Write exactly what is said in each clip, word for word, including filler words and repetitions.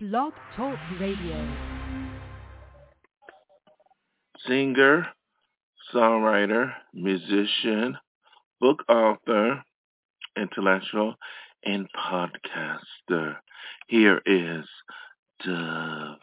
Blog Talk Radio. Singer, songwriter, musician, book author, intellectual, and podcaster. Here is Dove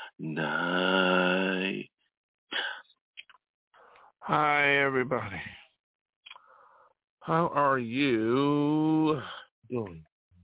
Night. Hi, everybody. How are you doing?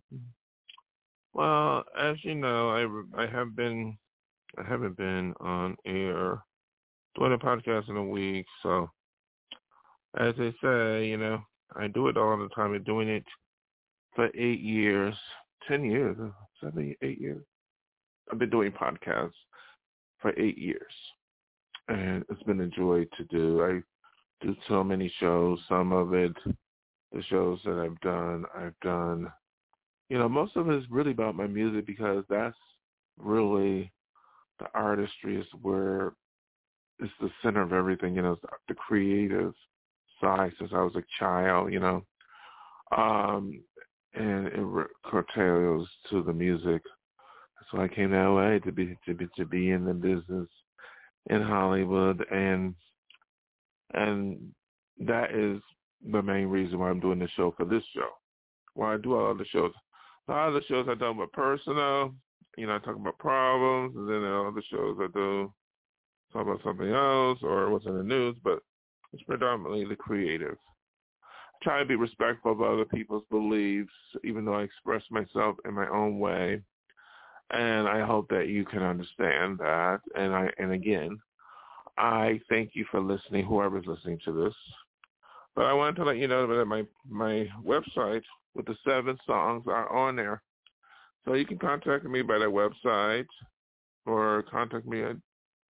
Well, as you know, I, I have been, I haven't been on air doing a podcast in a week. So, as they say, you know, I do it all the time. I've been doing it for eight years, ten years, seven, eight years. I've been doing podcasts for eight years, and it's been a joy to do. I do so many shows. Some of it, the shows that I've done, I've done, you know, most of it is really about my music because that's really the artistry is where it's the center of everything, you know, it's the creative side since I was a child, you know, um, and it curtails to the music. So I came to L A to be to be to be in the business in Hollywood, and and that is the main reason why I'm doing the show for this show. Why I do all the shows. A lot of the shows I talk about personal, you know, I talk about problems, and then there are other shows I do talk about something else or what's in the news, but it's predominantly the creative. I try to be respectful of other people's beliefs, even though I express myself in my own way. And I hope that you can understand that. And I, and again, I thank you for listening, whoever's listening to this. But I wanted to let you know that my, my website with the seven songs are on there. So you can contact me by that website or contact me at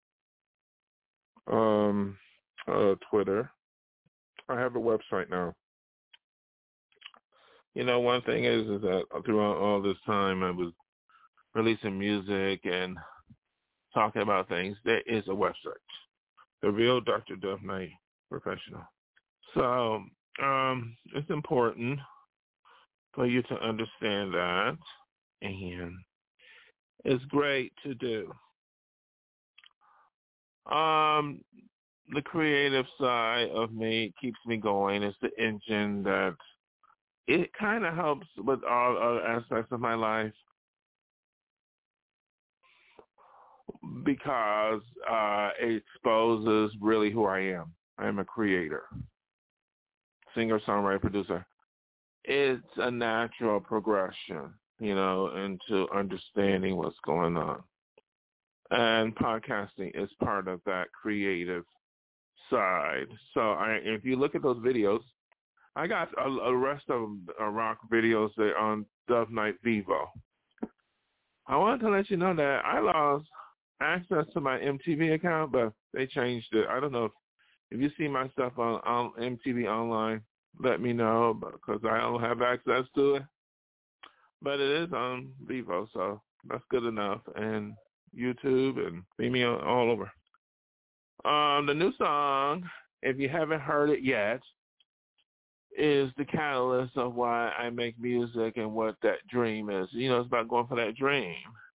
um, uh, Twitter. I have a website now. You know, one thing is, is that throughout all this time I was releasing music and talking about things. There is a website, The Real Doctor Dove Night Professional. So um, it's important for you to understand that, and it's great to do. Um, the creative side of me keeps me going. It's the engine that it kind of helps with all other aspects of my life because uh, it exposes really who I am. I am a creator, singer, songwriter, producer. It's a natural progression, you know, into understanding what's going on. And podcasting is part of that creative side. So I, if you look at those videos, I got a, a rest of uh, rock videos that are on Dove Night Vivo. I wanted to let you know that I lost access to my M T V account, but they changed it. I don't know if, if you see my stuff on, on M T V online, let me know because I don't have access to it. But it is on Vivo, so that's good enough. And YouTube and see me all over. Um, the new song, if you haven't heard it yet, is the catalyst of why I make music and what that dream is. You know, it's about going for that dream.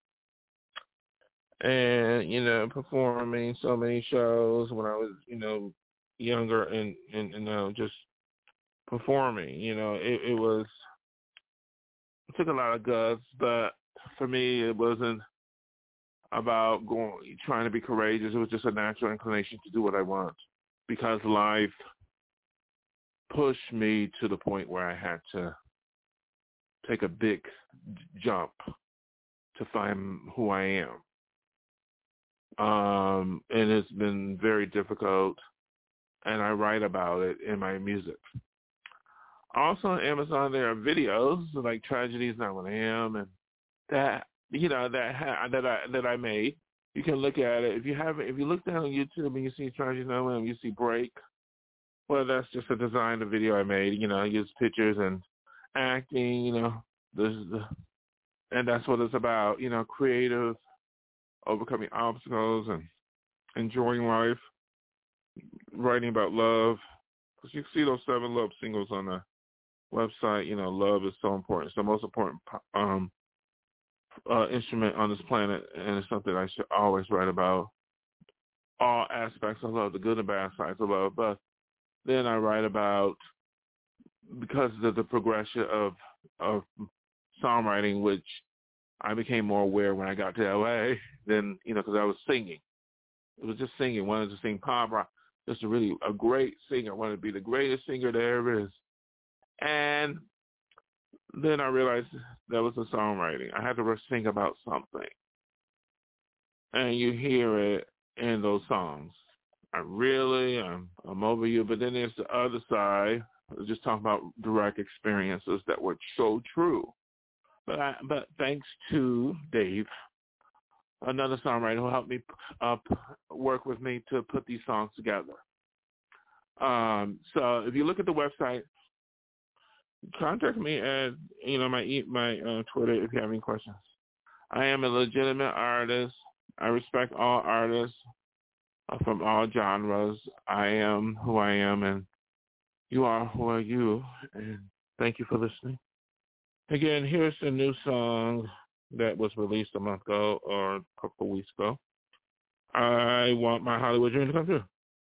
And, you know, performing so many shows when I was, you know, younger and, and you know, just performing. You know, it, it was, it took a lot of guts, but for me, it wasn't about going, trying to be courageous. It was just a natural inclination to do what I want because life pushed me to the point where I had to take a big jump to find who I am. Um, and it's been very difficult, and I write about it in my music. Also on Amazon, there are videos like Tragedy Is Not What I Am, and that, you know, that ha- that I that I made. You can look at it. If you haven't, if you look down on YouTube and you see Tragedy Is Not What I Am, you see Break. Well, that's just a design, a video I made. You know, I use pictures and acting. You know, this is the, and that's what it's about. You know, creative, overcoming obstacles and enjoying life, writing about love. Because you can see those seven love singles on the website. You know, love is so important. It's the most important um, uh, instrument on this planet, and it's something I should always write about. All aspects of love, the good and bad sides of love. But then I write about, because of the progression of of songwriting, which I became more aware when I got to L A, than, you know, because I was singing. It was just singing. I wanted to sing pop rock. Just a really a great singer. I wanted to be the greatest singer there ever is. And then I realized that was the songwriting. I had to sing about something. And you hear it in those songs. I really, I'm, I'm over you. But then there's the other side. I was just talking about direct experiences that were so true. But I, but thanks to Dave, another songwriter who helped me uh, work with me to put these songs together. Um, so if you look at the website, contact me at, you know, my my uh, Twitter if you have any questions. I am a legitimate artist. I respect all artists uh, from all genres. I am who I am, and you are who are you. And thank you for listening. Again, here's a new song that was released a month ago or a couple of weeks ago. I Want My Hollywood Dream to Come True.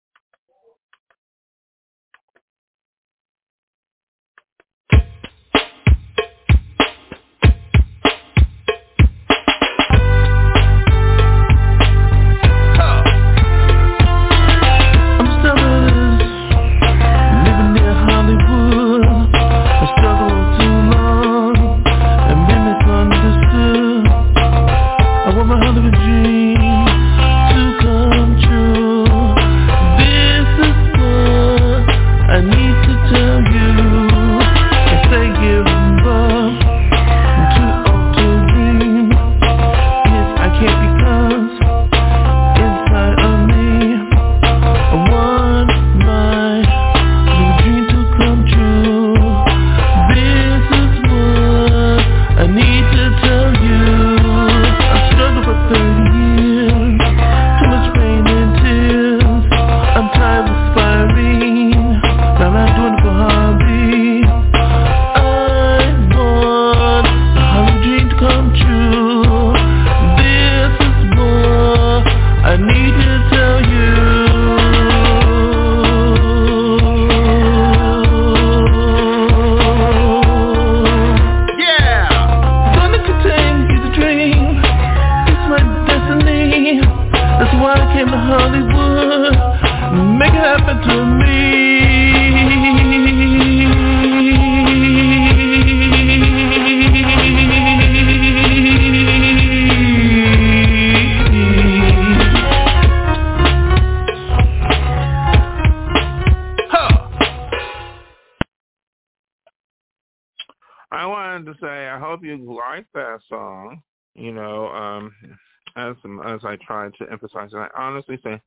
I wanted to say I hope you like that song. You know, um, as as I tried to emphasize, and I honestly say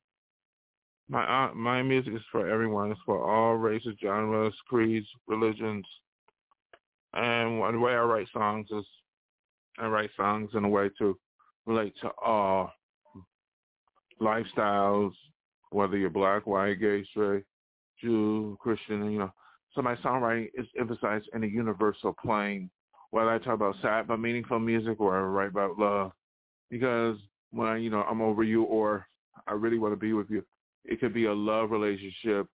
my uh, my music is for everyone. It's for all races, genres, creeds, religions. And the way I write songs is I write songs in a way to relate to all lifestyles, whether you're black, white, gay, straight, Jew, Christian, you know. So my songwriting is emphasized in a universal plane, whether I talk about sad but meaningful music or I write about love. Because when I, you know, I'm over you or I really want to be with you, it could be a love relationship.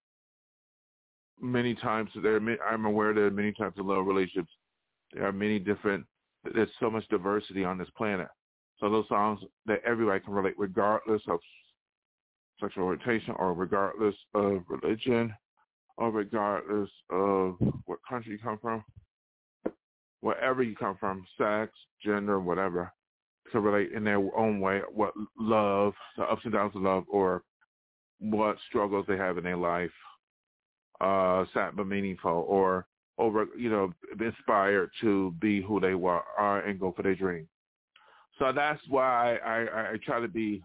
Many times, there, I'm aware there are many types of love relationships. There are many different, there's so much diversity on this planet. So those songs that everybody can relate regardless of sexual orientation or regardless of religion or regardless of what country you come from, wherever you come from, sex, gender, whatever, can relate in their own way what love, the ups and downs of love, or what struggles they have in their life, uh, sad but meaningful, or over, you know, inspired to be who they are and go for their dream. So that's why I, I, I try to be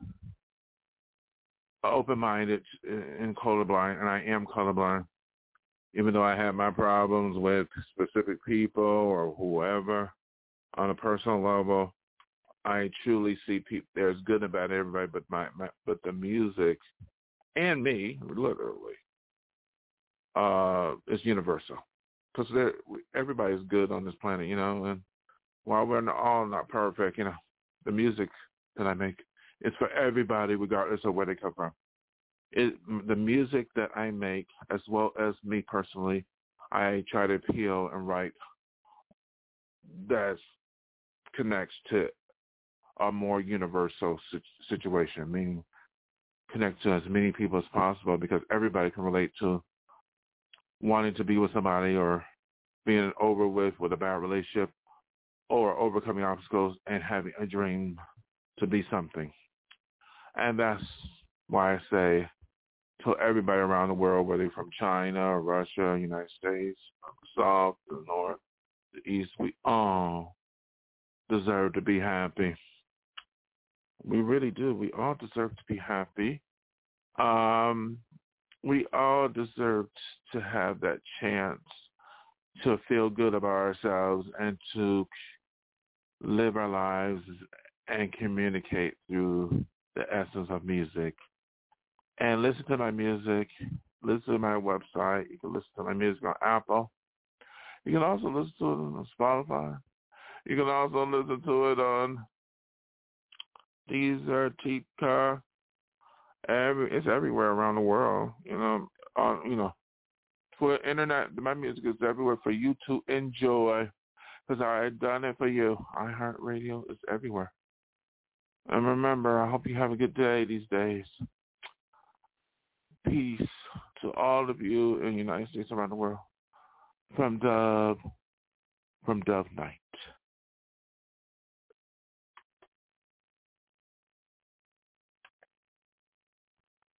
open-minded and colorblind, and I am colorblind. Even though I have my problems with specific people or whoever on a personal level, I truly see people, there's good and bad in everybody, but my, my but the music and me, literally, uh, is universal. Because everybody's good on this planet, you know, and while we're all not perfect, you know, the music that I make is for everybody, regardless of where they come from. It, the music that I make, as well as me personally, I try to appeal and write that connects to a more universal situation, meaning connect to as many people as possible, because everybody can relate to wanting to be with somebody or being over with with a bad relationship or overcoming obstacles and having a dream to be something. And that's why I say to everybody around the world, whether you're from China, Russia, United States, the South, the North, the East, we all deserve to be happy. We really do. We all deserve to be happy. Um, we all deserve to have that chance to feel good about ourselves and to live our lives and communicate through the essence of music. And listen to my music. Listen to my website. You can listen to my music on Apple. You can also listen to it on Spotify. You can also listen to it on Deezer, Tika. Every it's everywhere around the world. You know, on you know, for internet, my music is everywhere for you to enjoy. Because I done it for you. iHeartRadio is everywhere. And remember, I hope you have a good day these days. Peace to all of you in the United States around the world. From Dove, from Dove Night.